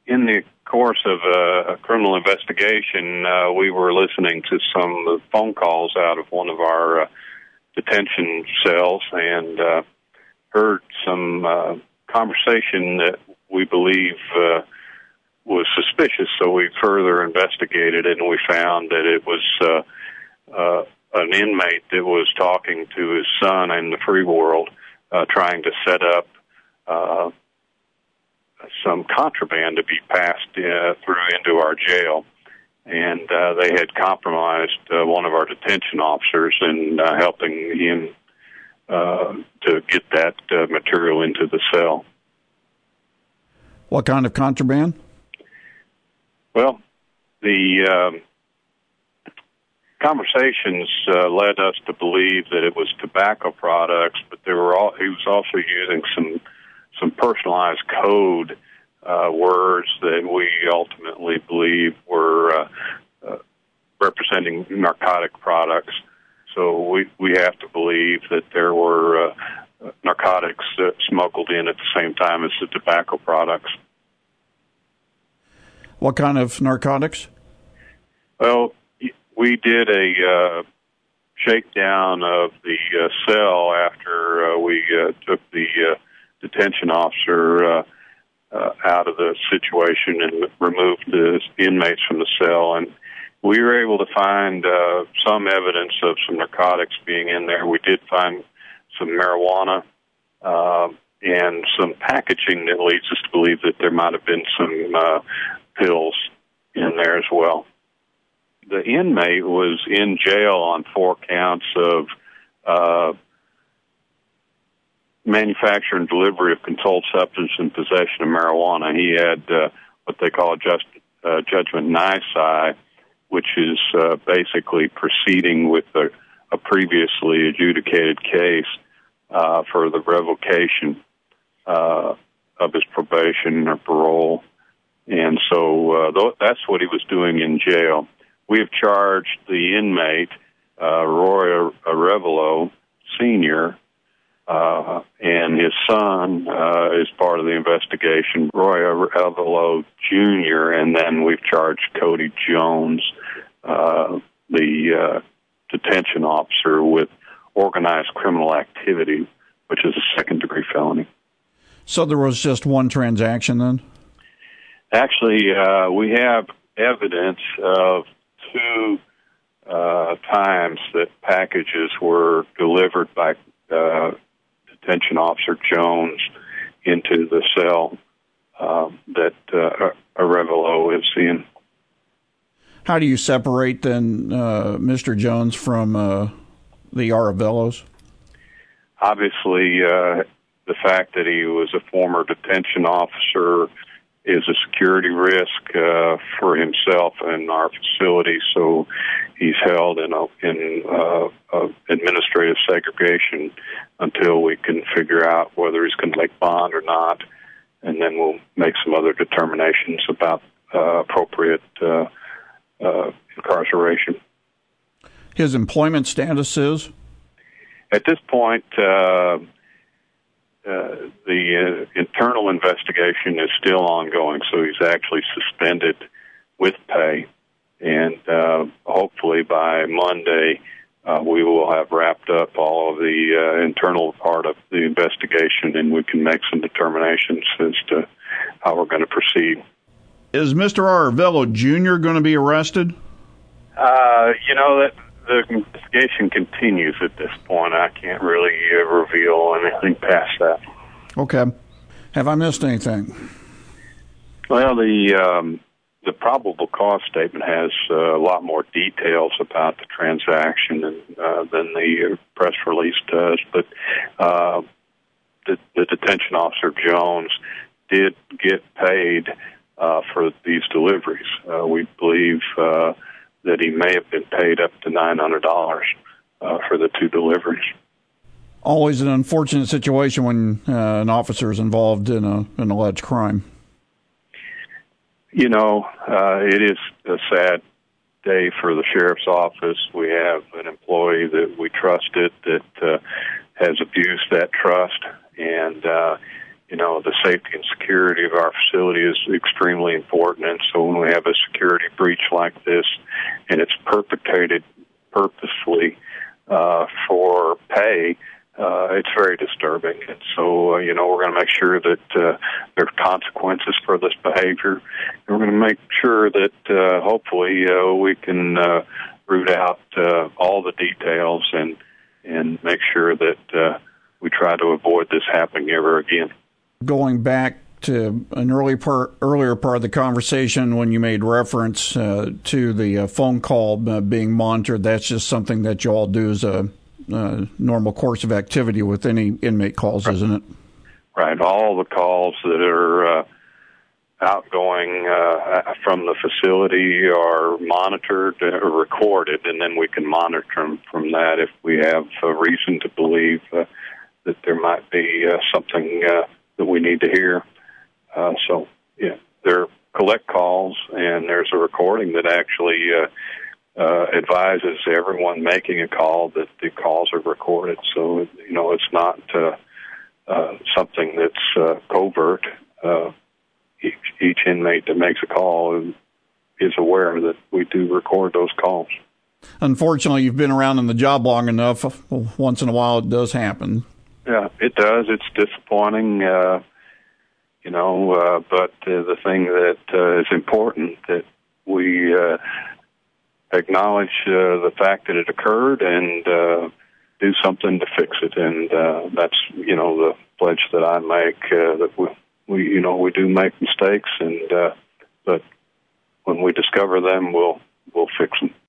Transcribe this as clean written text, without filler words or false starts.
In the course of a criminal investigation, we were listening to some phone calls out of one of our detention cells and heard some conversation that we believe was suspicious. So we further investigated it, and we found that it was an inmate that was talking to his son in the free world, trying to set up some contraband to be passed through into our jail. And they had compromised one of our detention officers in helping him to get that material into the cell. What kind of contraband? Well, the conversations led us to believe that it was tobacco products, but he was also using some personalized code words that we ultimately believe were representing narcotic products. So we have to believe that there were narcotics smuggled in at the same time as the tobacco products. What kind of narcotics? Well, we did a shakedown of the cell after we took the detention officer out of the situation and removed the inmates from the cell. And we were able to find some evidence of some narcotics being in there. We did find some marijuana and some packaging that leads us to believe that there might have been some pills in there as well. The inmate was in jail on 4 counts of manufacture and delivery of controlled substance and possession of marijuana. He had what they call a judgment nisi, which is basically proceeding with a previously adjudicated case for the revocation of his probation or parole. And so that's what he was doing in jail. We have charged the inmate, Roy Arevalo Sr., and his son is part of the investigation, Roy Arevalo Jr., and then we've charged Cody Jones, the detention officer, with organized criminal activity, which is a second-degree felony. So there was just one transaction then? Actually, we have evidence of 2 times that packages were delivered by Detention Officer Jones into the cell that Arevalo is in. How do you separate then Mr. Jones from the Arevalos? Obviously, the fact that he was a former detention officer is a security risk for himself and our facility, so he's held in administrative segregation until we can figure out whether he's going to make bond or not, and then we'll make some other determinations about appropriate incarceration. His employment status is? At this point, the internal investigation is still ongoing, so he's actually suspended with pay, and hopefully by Monday we will have wrapped up all of the internal part of the investigation, and we can make some determinations as to how we're going to proceed. Is Mr. Arevalo Jr. going to be arrested? That the investigation continues at this point. I can't really reveal anything past that. Okay. Have I missed anything? Well, the probable cause statement has a lot more details about the transaction than the press release does, but the detention officer Jones did get paid for these deliveries. We believe that he may have been paid up to $900 for the 2 deliveries. Always an unfortunate situation when an officer is involved in an alleged crime. It is a sad day for the sheriff's office. We have an employee that we trusted that has abused that trust, and the safety and security of our facility is extremely important. And so when we have a security breach like this and it's perpetrated purposefully for pay, it's very disturbing. And so, we're going to make sure that there are consequences for this behavior. And we're going to make sure that hopefully we can root out all the details and make sure that we try to avoid this happening ever again. Going back to an earlier part of the conversation when you made reference to the phone call being monitored, that's just something that you all do as a normal course of activity with any inmate calls, isn't it? Right. All the calls that are outgoing from the facility are monitored or recorded, and then we can monitor them from that if we have a reason to believe that there might be something that we need to hear. There are collect calls, and there's a recording that actually advises everyone making a call that the calls are recorded. So, it's not something that's covert. Each inmate that makes a call is aware that we do record those calls. Unfortunately, you've been around in the job long enough. Once in a while, it does happen. Yeah, it does. It's disappointing, but the thing that is important that we acknowledge the fact that it occurred and do something to fix it. And that's, the pledge that I make, that we do make mistakes, and but when we discover them, we'll fix them.